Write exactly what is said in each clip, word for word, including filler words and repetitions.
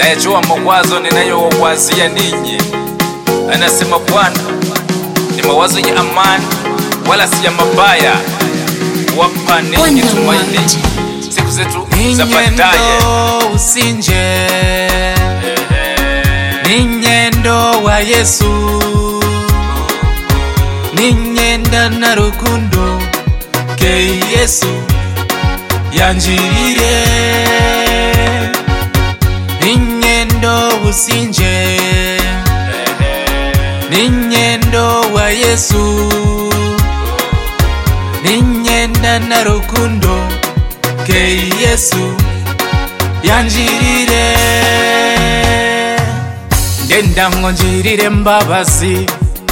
nayajua mawazo ninayowazia ninyi. Anasema Bwana, ni mawazo ya amani wala si ya mabaya, wapa ninyi tumaini siku zetu za baadaye. Usinje ninyendo wa Yesu, ninyenda na rukundo ke Yesu yanjirire. Ninyendo usinje ninyendo wa Yesu, ninyenda na rukundo ke Yesu yanjirire. Ngenda ngonjirire mbabazi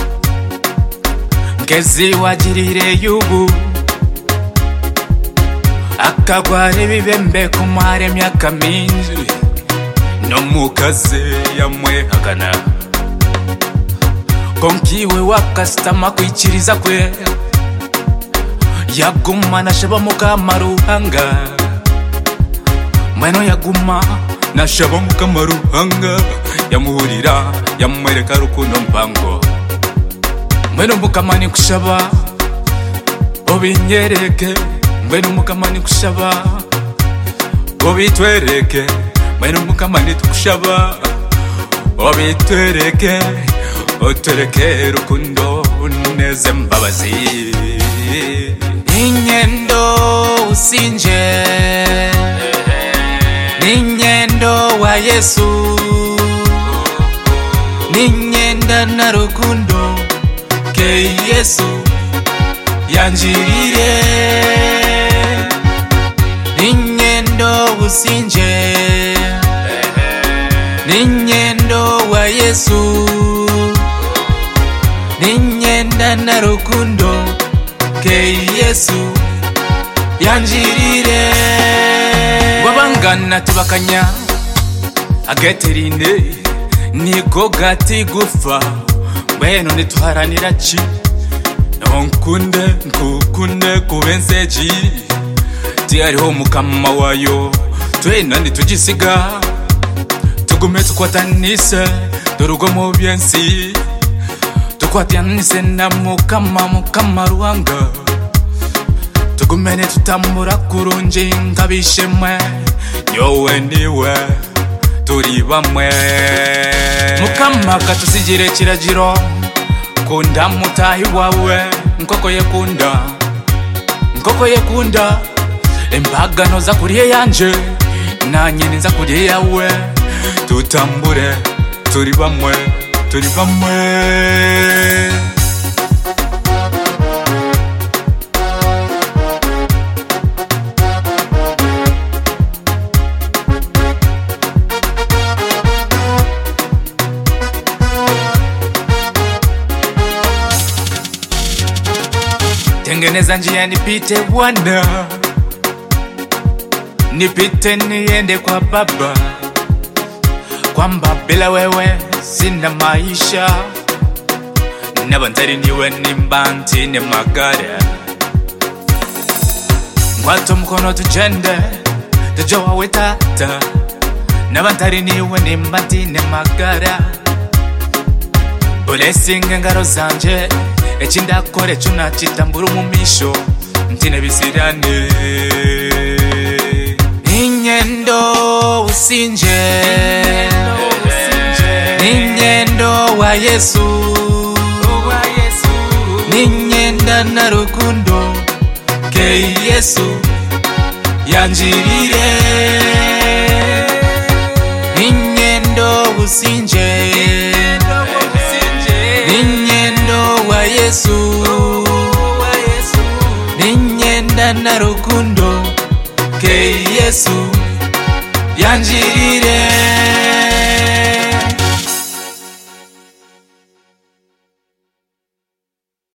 ngezi wajirire yubu, akagware bibembe kumare myaka minji no mukaze yamwe hakana konkiwe wakastama kwikiriza kwe yaguma nashaba mukamaruhanga mweno yaguma nashaba mukamaruhanga yamuhurira yamwereka rukundo mpango mweno mukamani kushaba obinyereke mweno mukamani kushaba obitwereke mweno mukamani tukushaba obitwereke otereke rukundo neze mbabazi. Ninyendo usinje ninyendo wa Yesu, ninyenda na rukundo ke Yesu yanjirire. Ninyendo usinje ninyendo wa Yesu, ninyenda na rukundo ke Yesu yanjirire. Wabangana tubakanya ageterinde niko gati gufa mbeno nitwaranira ki nkunde nkukunde kubenseji tiariho mukama wayo twena nitugisiga tugume tukwatanise dorugo mu byensi tukwatyanise na mukama mukama ruhanga tugumene tutambura kurunje ngabishemwe yowe niwe turi bamwe. Mukama katusigire kiragiro kunda mutahi wawe nkoko yekunda nkoko yekunda embaga noza kuriye yanje nanye nza kuriye yawe tutambure turi bamwe turi bamwe. Tengeneza njia nipite Bwana, nipite niende kwa Baba, kwamba bila wewe sina maisha, nabantari niwe nimbanti ne magara. Ngwato mkono tujende tujowa wetata, nabantari niwe nimbanti ne magara. Blessing ngaro zanje echinda kore chuna chitamburu mumisho ntine bisirane. Ninyendo usinje ninyendo wa Yesu, ninyenda na rukundo ke Yesu yanjirire. Ninyendo usinje ninyendo wa Yesu, ninyenda na rukundo ke Yesu yanjirire.